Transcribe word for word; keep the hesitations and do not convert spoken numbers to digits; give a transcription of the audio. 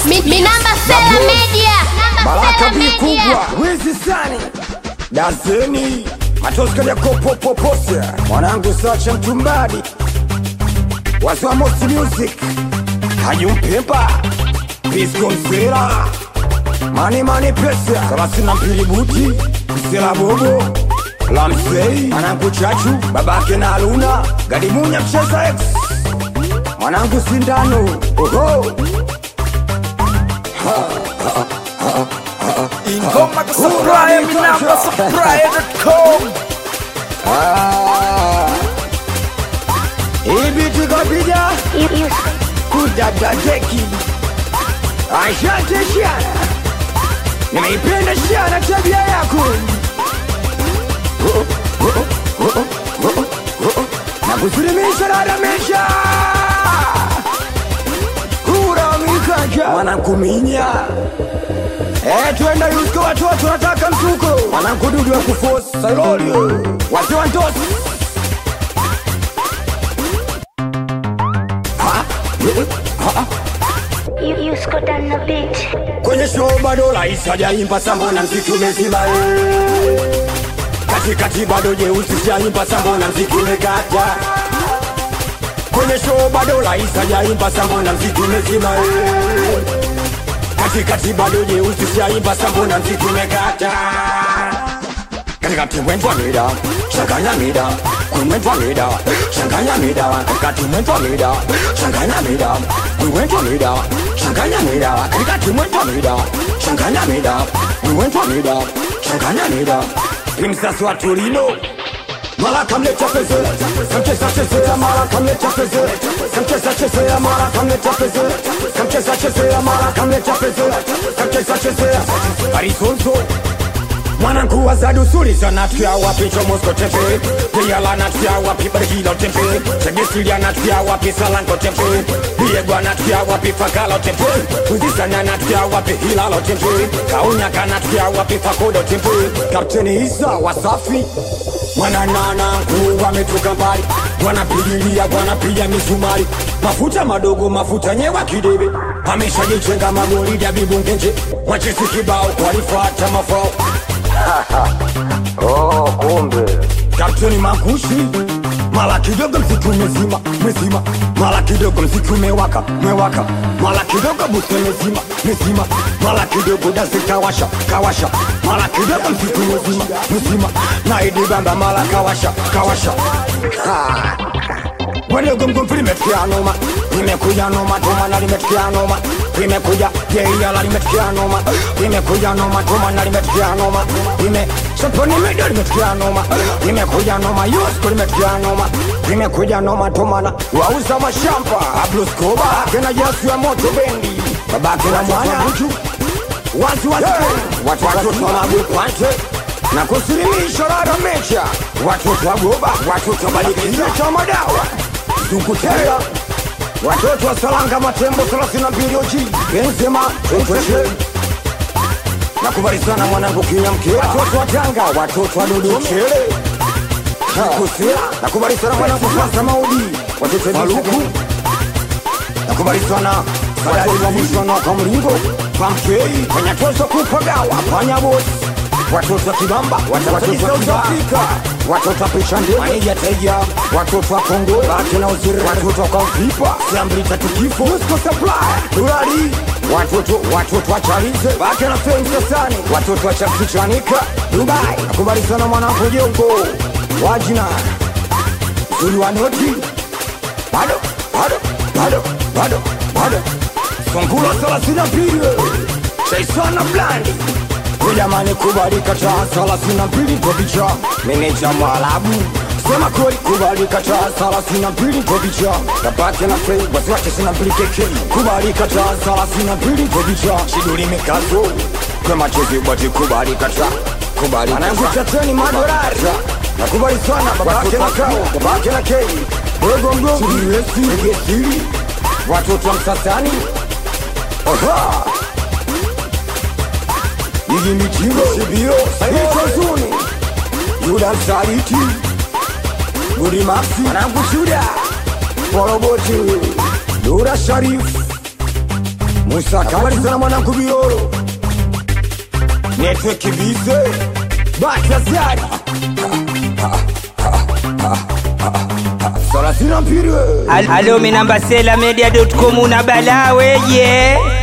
Minamba Sela Media. Baraka bikubwa wizi sani dazeni matoska ya kopo popose mwanangu sacha mtumbadi wasi wa Mosi Music Haji Mpemba Pisco Msela Mani Mani Pesa Salasina Mpili Buti Msela Bobo Lamsei mwanangu Chachu babake na Luna Gadimunya Mcheza X mwanangu Sindano Oho Ingoma kwa supply, minamba supply dot com. Ibiti kapija Kudada teki Ashante shana Nimeipenda shana tabia yako Na kusilimisha radamisha Kura mikaja Wana kuminya Eh, tuenda yusko watu watu nataka msuko Wanankududu wa kufosi Sailolio Wasi wantosi Yusko down the beat. Kwenye show bado Laisa hajaimba sambo na mziki umezima Kati kati bado jeusi hajaimba sambo na mziki umekata Kwenye show bado Laisa hajaimba sambo na mziki umezima Kati kati bado jeusi hajaimba sambo na mziki umekata Katikati mwendwa mida, shanganya mida Kumwendwa mida, shanganya mida Katikati mwendwa mida, shanganya mida Kumwendwa mida, shanganya mida Katikati mwendwa mida, shanganya mida Kumwendwa mida, shanganya mida Pimsasi wa Torino Mala kamleta peze Kamcheza cheze ya mala kamleta peze Kamcheza cheze ya mala kamleta peze Kamcheza cheze ya mala kamleta peze Kamcheza cheze ya Arisonzo Mwanangu wa zadu suri sana tuya wapi chomosko tempe Piyala na tuya wapi barigilo tempe Chagesilia na tuya wapi salanko tempe Biegwa na tuya wapi fakalo tempe Kuzisanya na tuya wapi hilalo tempe Kaunyaka na tuya wapi fakodo tempe Kapteni Isa wasafi Mwananana mkuu wametoka mbali Wanapigilia wanapiga misumari Mafuta madogo mafuta nyewa kidebe Hamesha jichenga magoli ya bibungenje Wachesi kibao kwa lifata mafao Oh, kumbe Kapteni Makushi Mala kidogo mziki umezima, mezima Mala kidogo mziki umewaka, mewaka Mala kidogo buse mezima, mezima Mala kidogo dazi kawasha, kawasha Mala kidogo mziki umezima, mezima Na idi bamba mala kawasha, kawasha Ha Wadogo mkumfili metukia noma Nimekuja noma, toma na limetukia noma Nimekuja, yeia la limetukia noma Nimekuja noma, toma na limetukia noma Nime, sopo nimedo limetukia noma Nimekuja noma, yusko limetukia noma Nimekuja noma, toma na wauza mashampa Ablu Skoba, kena jasu ya moto bendi Babake na mwana buchu Watu watu Watu watu wamabu kwante Na kusilimisha rada mecha Watu wagoba, watu wabalikia cha madawa Zungutera Watoto wa Salanga Matembo thelathini na mbili oji Benzema Twentweshe Nakubali sana mwanangu kinya mkera Watoto wa Tanga Watoto wa Dodo Mchele Kusira Nakubali sana mwanangu Fasa Maudi Watoto wa Maluku Nakubali sana Watoto wa Mwisho na Kamringo Pamkei Panyatoso kupagawa Panyabosi Watoto wa Kibamba Watoto wa South Africa Watoto wa Pishande Manija Teja Watoto wa Kongo Baki na Uziri Watoto wa Kampipa Siambri tatu kifo Nusko Supply Durari Watoto Watoto wa Chalize Baki na Fame Sasani Watoto wa Chapsi Chanika Dubai Nakubali sana mwanangu Jongo Wajina Zulu wa Noti Bado Bado Bado Bado Bado Songula thelathini na mbili Chaisana Blandi Jamani kubalika taa thelathini na mbili kwa picha Meneja Mwalabu Sema kweli kubalika taa thelathini na mbili kwa picha Tabake na Frey wasiwa tisini na mbili keke Kubalika taa thelathini na mbili kwa picha Shiduli mikazo Kwa machezi wati kubalika taa Kubalika taa Anangucha teni madorari Nakubali sana babake na kao Babake na kei Bego mgo Siriwesi Regesiri Watoto wa Msasani Oha Igi Michigo Sibiro Saito Zuni Yuda Saliti Gudi Maxi Manangu Shuda Poroboti Dura Sharif Musaka wali sana mwanangu Biroro Network bize Batia ziari Sola sina mpire Alo minambasela media dot com una balawe yeah